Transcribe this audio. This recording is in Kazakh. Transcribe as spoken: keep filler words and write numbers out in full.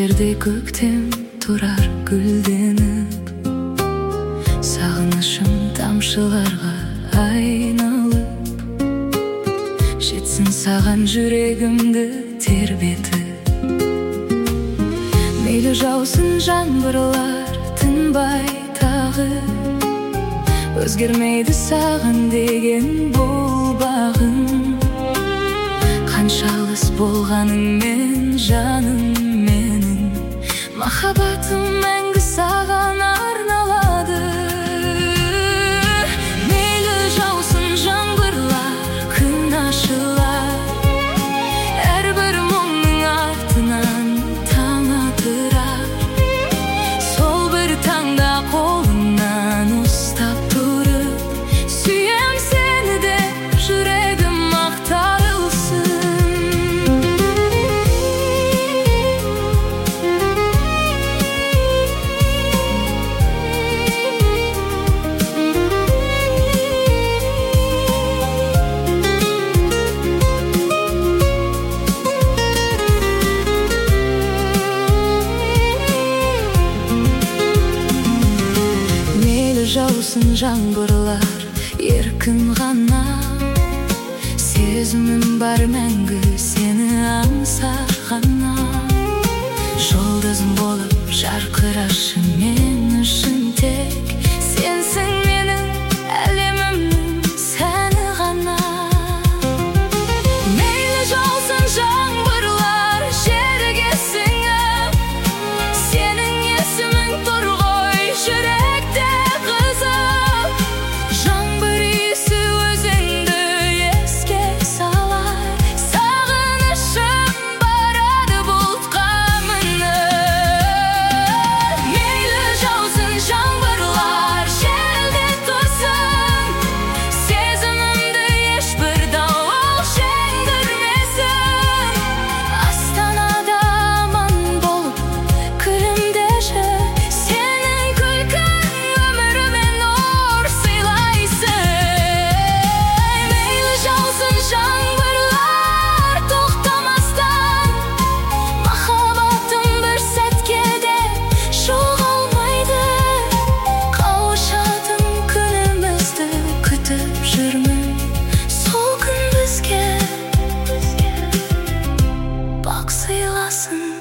жерде көктем тұрар гүлденіп, сағынышым тамшыларға айналып, жетсін саған жүрегімді тербетіп. Мейлі жаусын жаңбырлар тынбай тағы, өзгермейді саған деген бұл бағым. Қанша алыс болғаныңмен жаным менің, махаббатым мәңгі саған арналады. Мейлі жаусын жаңбырлар, күн ашылар, әрбір мұңның артынан таң атырар. Сол бір таңда қолыңнан ұстап тұрып, сүйем сені де жүрегім ақтарылсын. Жаусын жаңбырлар еркін ғана, сезімім бар мәңгі сені аңсар ғана. Жұлдызым болып жарқырашы мен үшін тек, сенсің менің әлемімнің сәні ғана. Мейлі жаусын жаңбырлар жерге сіңіп, сенің есімің тұр ғой жүректе. Bak sıylasın